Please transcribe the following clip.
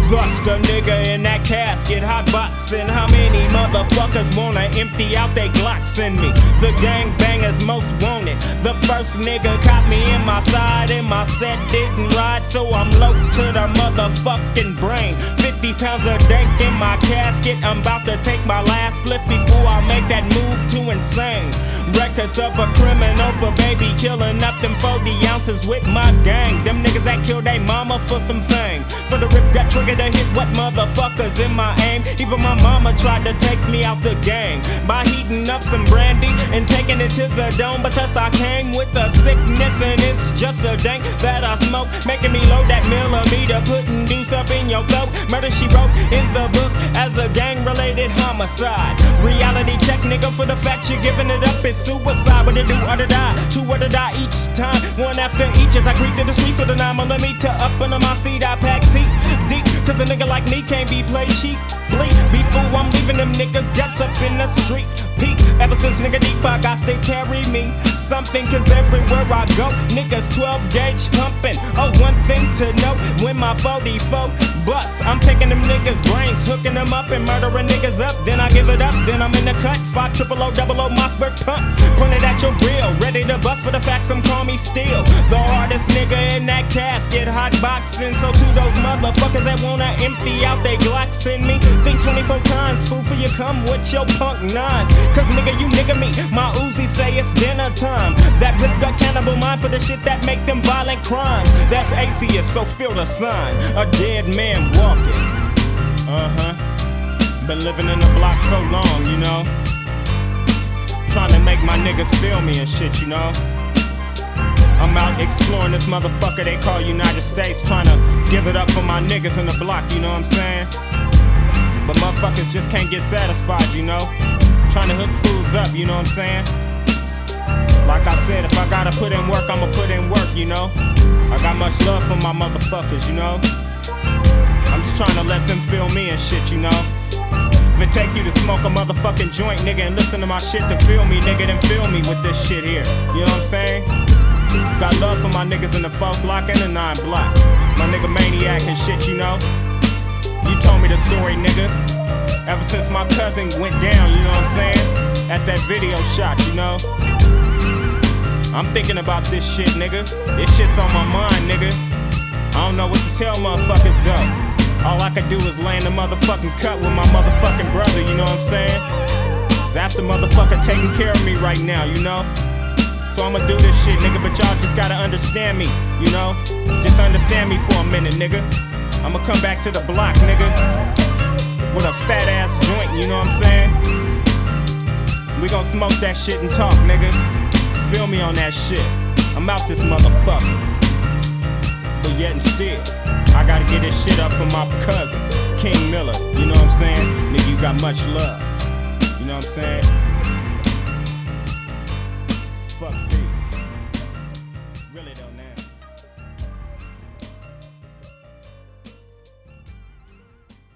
Bust a nigga in that casket, hotboxing. How many motherfuckers wanna empty out they Glocks in me? The gang bangers most wanted. The first nigga caught me in my side, and my set didn't ride, so I'm low to the motherfucking brain. 50 pounds of dank in my casket. I'm about to take my last split before I make that move too insane. Records of a criminal for baby killing up them 40 ounces with my gang. Them niggas that killed they mama for some fame. For the rip got trigger to hit what motherfuckers in my aim. Even my mama tried to take me out the game by heating up some brandy and taking it to the dome, because I came with a sickness and it's just a dank that I smoke, making me load that millimeter, putting deuce up in your throat. Murder she wrote in the book as a gang-related homicide. Reality check, nigga, for the fact you're giving it up, it's suicide. What to do or to die, two or to die each time, one after each as I creep to the streets with a 9mm up under my seat. I pack seat deep, cause a nigga like me can't be played cheap. Bleak, before I'm leaving them niggas guts up in the street. Peak, ever since nigga deep I got to carry me something, cause everywhere I go niggas 12 gauge pumping. Oh, one thing to know, when my 44 bust, I'm taking them niggas brains, hooking them up and murdering niggas up. Then I give it up, then I'm in the cut. 5 000 00 Mossberg pump, pointed at your grill, ready to bust for the facts. Some call me still the hardest nigga in that casket, hot boxing. So to those motherfuckers that wanna empty out they Glocks in me, think 24 times, fool, for you come with your punk nines. Cause nigga, you nigga me, my Uzi say it's dinner time. That rip got cannibal mind for the shit that make them violent crimes. That's atheist, so feel the sign, a dead man walking. Been living in the block so long, you know, trying to make my niggas feel me and shit, you know. I'm out exploring this motherfucker they call United States, trying to give it up for my niggas in the block, you know what I'm saying? But motherfuckers just can't get satisfied, you know. Trying to hook fools up, you know what I'm saying? Like I said, if I gotta put in work, I'ma put in work, you know. I got much love for my motherfuckers, you know. I'm just trying to let them feel me and shit, you know. If it take you to smoke a motherfucking joint, nigga, and listen to my shit to feel me, nigga, then feel me with this shit here. You know what I'm saying? Got love for my niggas in the 4th block and the 9th block. My nigga Maniac and shit, you know. You told me the story, nigga. Ever since my cousin went down, you know what I'm saying? At that video shot, you know. I'm thinking about this shit, nigga. This shit's on my mind, nigga. I don't know what to tell motherfuckers though. All I can do is lay in the motherfucking cut with my motherfucking brother, you know what I'm saying? That's the motherfucker taking care of me right now, you know? So I'ma do this shit, nigga, but y'all just gotta understand me, you know? Just understand me for a minute, nigga. I'ma come back to the block, nigga, with a fat ass joint, you know what I'm saying? We gon' smoke that shit and talk, nigga. Feel me on that shit. I'm out this motherfucker. But yet and still, I gotta get this shit up for my cousin, King Miller. You know what I'm saying? Nigga, you got much love. You know what I'm saying?